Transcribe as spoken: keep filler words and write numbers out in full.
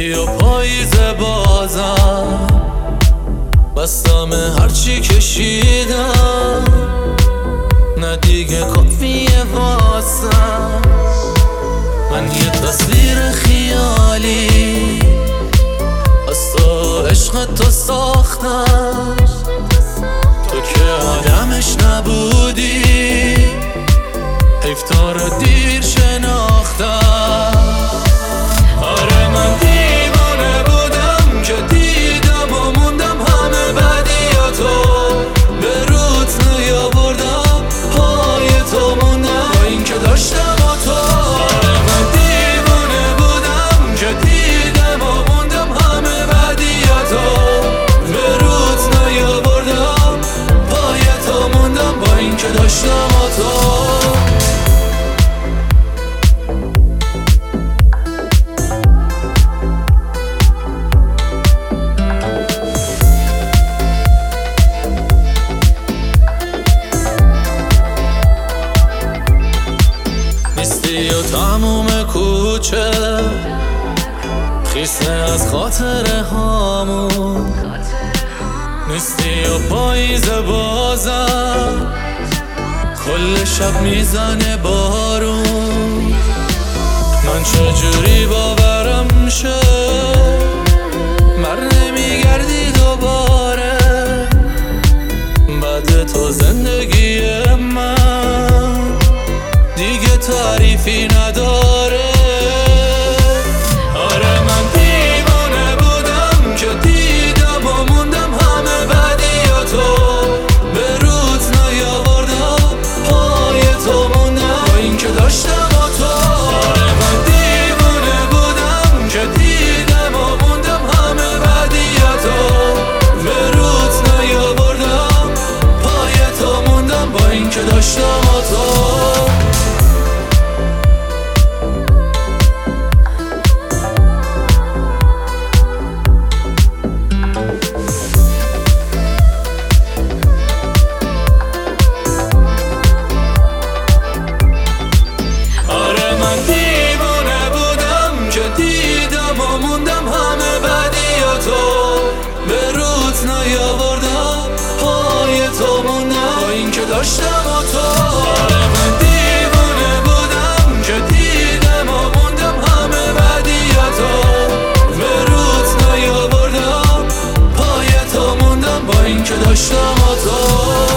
نیستی و پاییز بازم بستم هرچی کشیدم، نه دیگه کافیه واسم. من یه تصویر خیالی از تو عشق تو ساختم، تو که آدمش نبودی، حیف تا رو دیر شناختم. آره من دیوانه بودم که دیدم و موندم همه بدیاتو، به روت نیاوردم پای تو موندم با این که داشتم و تو. آره من دیوانه بودم که دیدم و موندم همه بدیاتو، به روت نیاوردم پای تو موندم با این که داشتم و تو. نیستی و تموم کوچه خیسه از خاطره هامون، نیستی و پاییز بازم کل شب میزنه بارون. من چجوری باورم شه من نمیگردی دوباره، بعد تو زندگی من دیگه تعریفی نداره. آره من دیوانه بودم که دیدم و موندم همه بدیاتو، به روت نیاوردم پای تو موندم با این که داشتم و تو. آره من دیوانه بودم که دیدم و موندم همه بدیاتو، به روت نیاوردم پای تو موندم با این که داشتم و تو. نیاوردم پای تو موندم با این که داشتم و تو. آره من دیوانه بودم که دیدم و موندم همه بدیاتو، به روت نیاوردم پای تو موندم با این که داشتم و تو.